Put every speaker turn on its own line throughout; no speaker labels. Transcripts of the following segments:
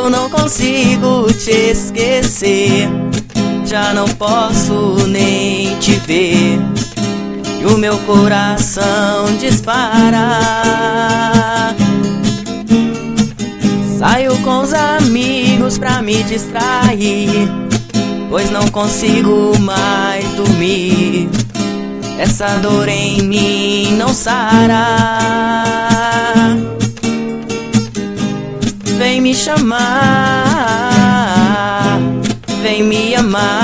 Eu não consigo te esquecer, já não posso nem te ver, e o meu coração dispara. Saio com os amigos pra me distrair, pois não consigo mais dormir. Essa dor em mim não sara. Vem me chamar, vem me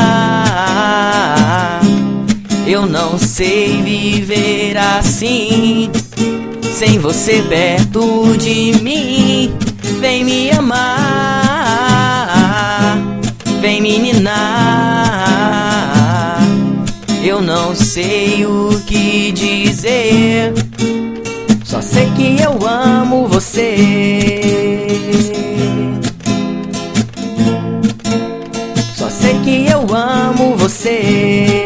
amar. Eu não sei viver assim, sem você perto de mim. Vem me amar, vem me ninar. Eu não sei o que dizer, só sei que eu amo você. Só sei que eu amo você.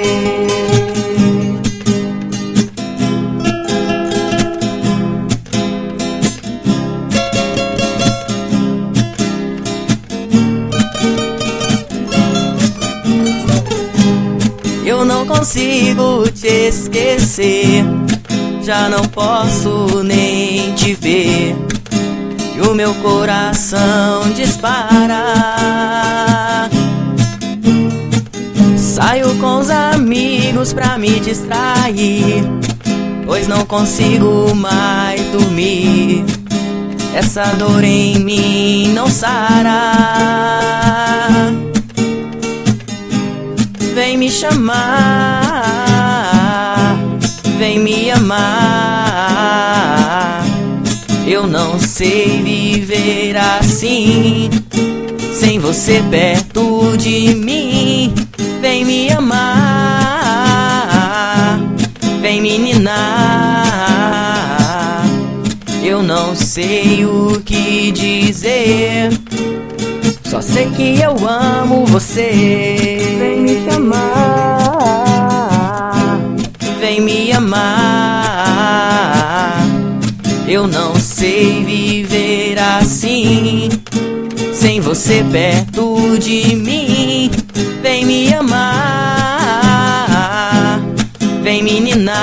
Eu não consigo te esquecer, já não posso nem te ver, e o meu coração dispara. Saio com os amigos pra me distrair, pois não consigo mais dormir. Essa dor em mim não sara. Vem me chamar, vem me amar. Eu não sei viver assim, sem você perto de mim. Vem me amar, vem me ninar. Eu não sei o que dizer, só sei que eu amo você. Vem me chamar, vem me amar. Eu não sei viver assim, sem você perto de mim. Vem me amar, vem me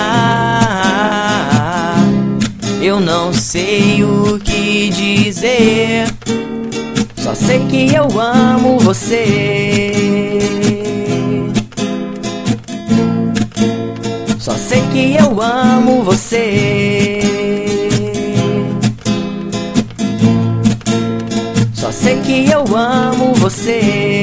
ninar. Eu não sei o que dizer, só sei que eu amo você. Só sei que eu amo você. Só sei que eu amo você.